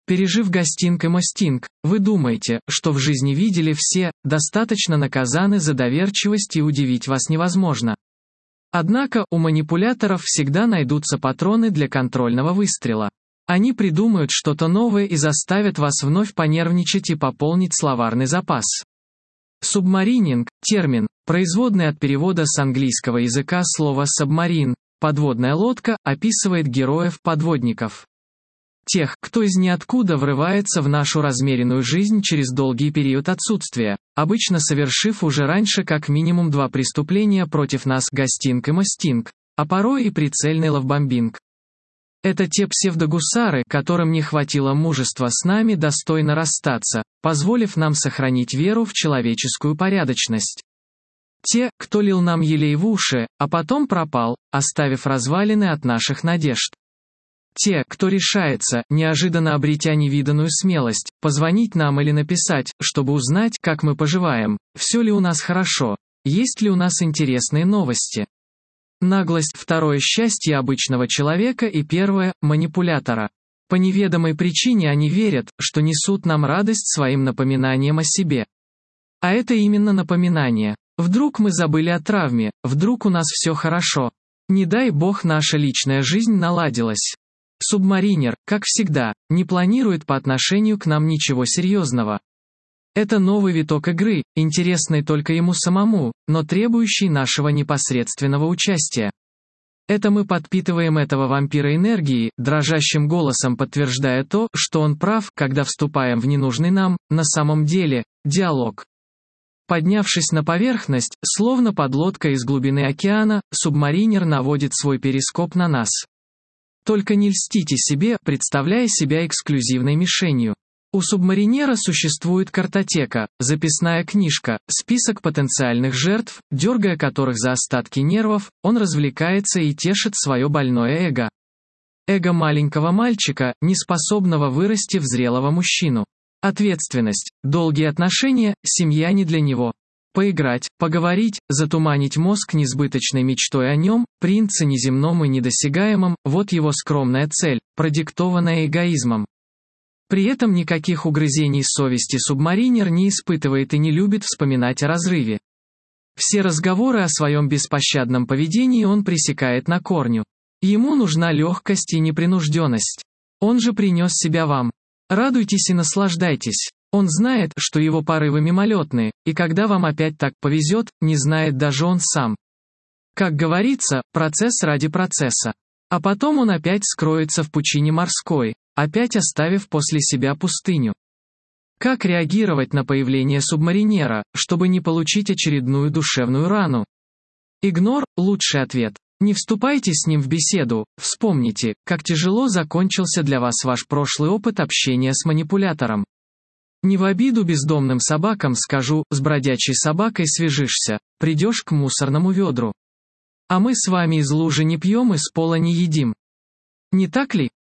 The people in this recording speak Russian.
Пережив гастинг и мостинг, вы думаете, что в жизни видели все, достаточно наказаны за доверчивость и удивить вас невозможно. Однако у манипуляторов всегда найдутся патроны для контрольного выстрела. Они придумают что-то новое и заставят вас вновь понервничать и пополнить словарный запас. Субмарининг – термин, производный от перевода с английского языка слова «сабмарин», подводная лодка, описывает героев-подводников. Тех, кто из ниоткуда врывается в нашу размеренную жизнь через долгий период отсутствия, обычно совершив уже раньше как минимум 2 преступления против нас – гастинг и мостинг, а порой и прицельный ловбомбинг. Это те псевдогусары, которым не хватило мужества с нами достойно расстаться, позволив нам сохранить веру в человеческую порядочность. Те, кто лил нам елей в уши, а потом пропал, оставив развалины от наших надежд. Те, кто решается, неожиданно обретя невиданную смелость, позвонить нам или написать, чтобы узнать, как мы поживаем, все ли у нас хорошо, есть ли у нас интересные новости. Наглость – второе счастье обычного человека и первое – манипулятора. По неведомой причине они верят, что несут нам радость своим напоминанием о себе. А это именно напоминание. Вдруг мы забыли о травме, вдруг у нас все хорошо. Не дай бог наша личная жизнь наладилась. Субмаринер, как всегда, не планирует по отношению к нам ничего серьезного. Это новый виток игры, интересный только ему самому, но требующий нашего непосредственного участия. Это мы подпитываем этого вампира энергией, дрожащим голосом подтверждая то, что он прав, когда вступаем в ненужный нам, на самом деле, диалог. Поднявшись на поверхность, словно подлодка из глубины океана, субмаринер наводит свой перископ на нас. Только не льстите себе, представляя себя эксклюзивной мишенью. У субмаринера существует картотека, записная книжка, список потенциальных жертв, дергая которых за остатки нервов, он развлекается и тешит свое больное эго. Эго маленького мальчика, не способного вырасти в зрелого мужчину. Ответственность, долгие отношения, семья не для него. Поиграть, поговорить, затуманить мозг несбыточной мечтой о нем, принце неземном и недосягаемом, вот его скромная цель, продиктованная эгоизмом. При этом никаких угрызений совести субмаринер не испытывает и не любит вспоминать о разрыве. Все разговоры о своем беспощадном поведении он пресекает на корню. Ему нужна легкость и непринужденность. Он же принес себя вам. Радуйтесь и наслаждайтесь. Он знает, что его порывы мимолетны, и когда вам опять так повезет, не знает даже он сам. Как говорится, процесс ради процесса. А потом он опять скроется в пучине морской, опять оставив после себя пустыню. Как реагировать на появление субмаринера, чтобы не получить очередную душевную рану? Игнор – лучший ответ. Не вступайте с ним в беседу, вспомните, как тяжело закончился для вас ваш прошлый опыт общения с манипулятором. Не в обиду бездомным собакам скажу, с бродячей собакой свяжешься, придешь к мусорному ведру. А мы с вами из лужи не пьем и с пола не едим. Не так ли?